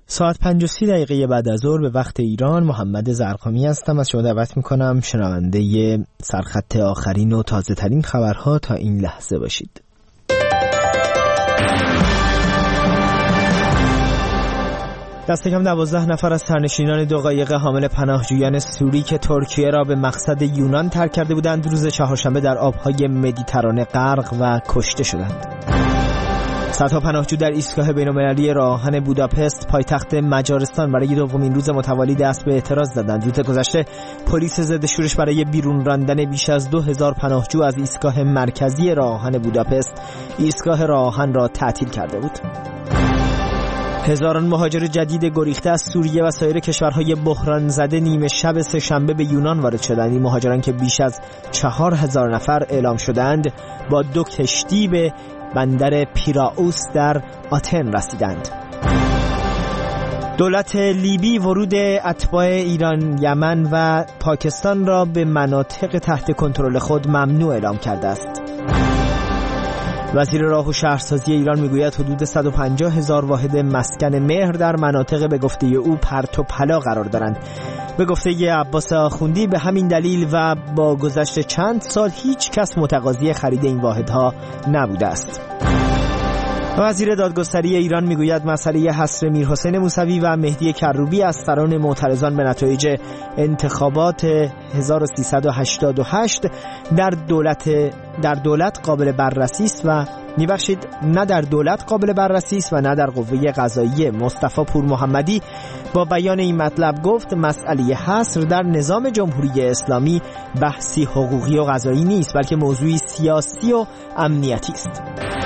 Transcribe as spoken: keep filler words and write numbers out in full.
ساعت پنج و سی دقیقه بعد از ظهر به وقت ایران، محمد زرقامی هستم. از شما دعوت میکنم شنونده سرخط آخرین و تازه ترین خبرها تا این لحظه باشید. دست کم دوازده نفر از سرنشینان دو قایق حامل پناهجویان سوری که ترکیه را به مقصد یونان ترک کرده بودند روز چهارشنبه در آبهای مدیترانه غرق و کشته شدند. صدها پناهجو در ایستگاه بین‌المللی راه آهن بوداپست پایتخت مجارستان برای دومین روز متوالی دست به اعتراض زدند. روز گذشته پلیس ضد شورش برای بیرون راندن بیش از دو هزار پناهجو از ایستگاه مرکزی راه آهن بوداپست ایستگاه راه آهن را تعطیل کرده بود. هزاران مهاجر جدید گریخته از سوریه و سایر کشورهای بحران زده نیمه شب سه‌شنبه به یونان وارد شدند. این مهاجران که بیش از چهار هزار نفر اعلام شدند با دو کشتی به بندر پیراوس در آتن رسیدند. دولت لیبی ورود اتباع ایران، یمن و پاکستان را به مناطق تحت کنترل خود ممنوع اعلام کرده است. وزیر راه و شهرسازی ایران میگوید حدود صد و پنجاه هزار واحد مسکن مهر در مناطق به گفته او پرت و پلا قرار دارند. به گفته عباس آخوندی به همین دلیل و با گذشت چند سال هیچ کس متقاضی خرید این واحدها نبوده است. وزیر دادگستری ایران میگوید مسئله حصر میرحسین موسوی و مهدی کروبی از سران معترضان به نتایج انتخابات هزار و سیصد و هشتاد و هشت در دولت در دولت قابل بررسی است و میبخشید نه در دولت قابل بررسی است و نه در قوه قضاییه. مصطفی پور محمدی با بیان این مطلب گفت مسئله حصر در نظام جمهوری اسلامی بحثی حقوقی و قضایی نیست، بلکه موضوعی سیاسی و امنیتی است.